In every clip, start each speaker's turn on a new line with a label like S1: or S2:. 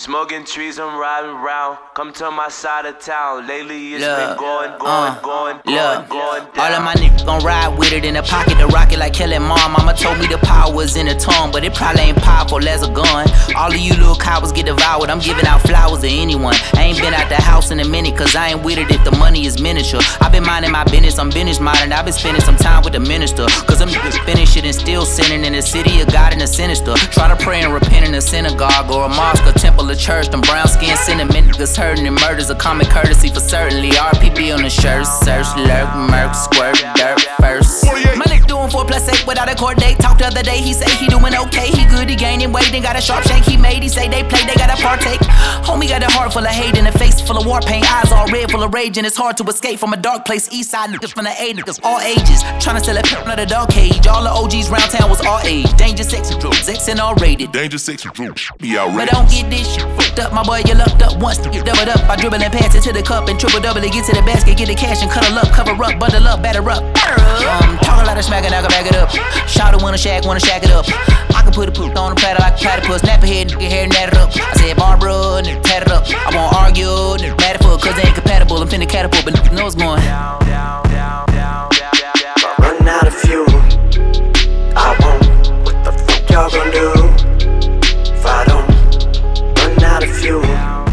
S1: Smoking trees, I'm riding round. Come to my side of town. Lately it's been going down.
S2: All of my niggas gon' ride with it in the pocket, the rocket like killing mom. Mama told me the power was in the tongue, but it probably ain't powerful as a gun. All of you little cowards get devoured. I'm giving out flowers to anyone. I ain't been out the house in a minute, cause I ain't with it if the money is miniature. I've been minding my business, I'm business modern. I've been spending some time with the minister, cause them niggas finish it and still sinning in the city of God and the sinister. Try to pray and repent in a synagogue or a mosque or temple or church. Them brown skin sentiment niggas hurting and murders a common courtesy for certainly. RPB on the shirt, search, lurk, murk, squirt, dirt first. My nigga doing 4+8 without a court date. Talked the other day, he say he doing okay. He good, he gaining weight, and got a sharp shake he made. He say they play, they gotta partake. Homie got a heart full of hate and a face full of war paint. Eyes all red, full of rage, and it's hard to escape from a dark place. East side niggas from the A niggas, all ages. Tryna sell a pimp under the dog cage. All the OGs round town was all age. Danger, sex, and drugs, X and all rated.
S3: Danger, sex, and drugs, be outrageous.
S2: But don't get this shit fucked up, my boy, you lucked up once. You doubled up by dribbling, pass it to the cup and triple double it. Get to the basket, get the cash and cuddle up, cover up, bundle up, batter up. Talk a lot of smack and I can back it up. Shout it wanna shack it up. I can put a poop on the platter like a platypus. Nap a head, nigga hair, nat it up. I said Barbara, nigga tat it up. I won't argue, nigga mad at fuck, cause they ain't compatible. I'm finna catapult, but nigga know it's going down.
S4: Run out of fuel, I won't. What the fuck y'all gon' do if I don't run out of fuel?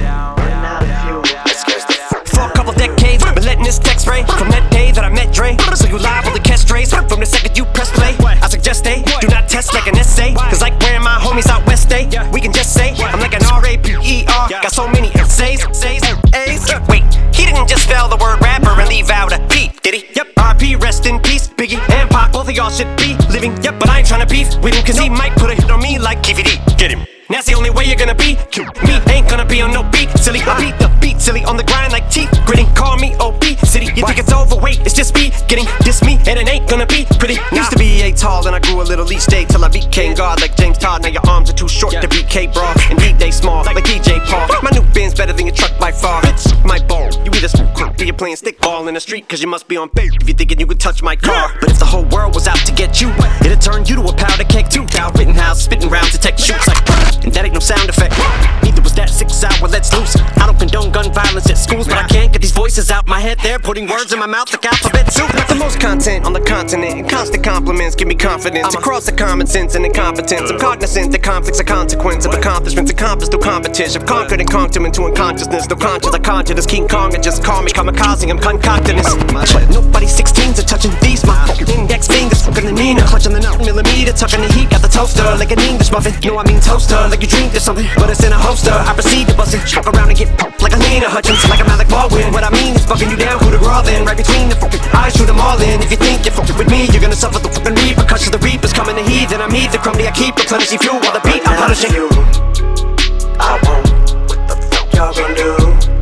S5: For a couple decades, been letting this text ray from that day that I met Dre. So you live on the catch strays from the second you press play. I suggest they do not test like an essay, cause like where my homies out west day, we can just say I'm like an R-A-P-E-R. Got so many essays, A's. Wait, he didn't just spell the word rapper and leave out a P, did he? Yep, R.P. rest in peace, Biggie and Pac, both of y'all should be living. Yep, but I ain't tryna beef with him, cause he might put a hit on me like Keefy D. Get him. That's the only way you're gonna be. Me ain't gonna be on no beat, silly. I beat the beat, silly, on the grind like teeth gritting. Call me OP City. You think it's overweight? It's just me getting this me, and it ain't gonna be pretty. Used to be A tall, then I grew a little each day till I became God like James Todd. Now your arms are too short to beat K-Bra, and they small like DJ Paul. My new Benz better than your truck by far. Bitch, my ball. You either smoke or you're playing stickball in the street, cause you must be on bait if you're thinking you could touch my car. But if the whole world was out to get you, it'd turn you to a powder keg too. Val Rittenhouse spitting rounds to tech shoots like, and that ain't no sound effect. Neither was that 6 hour let's loose. I don't condone gun violence at schools, but I can't get these voices out my head. They're putting words in my mouth like alphabet soup. Got the most content on the continent, and constant compliments give me confidence across the common sense and incompetence. I'm cognizant that conflicts are consequence of accomplishments accomplished through competition. I've conquered and conked him into unconsciousness. Though conscious, I conjure this King Kong and just call me kamikaze. I'm concocting this. But nobody's 16s are touching these. My fucking index fingers fucking the Nina, clutching the 9mm, tucking the heat. Got the toaster like an English muffin. No, I mean toaster, like you dreamed of something, but it's in a holster. I proceed to bust it, chuck around and get popped like a Lena Hutchins, like a Alec Baldwin. What I mean is bugging you down, who to draw then? Right between the fucking eyes, shoot them all in. If you think you're fucking with me, you're gonna suffer the fucking repercussions. The reapers coming to heed, then I'm the crummy I keep replenishing fuel while the beat I'm punishing.
S4: I won't. What the fuck y'all gon' do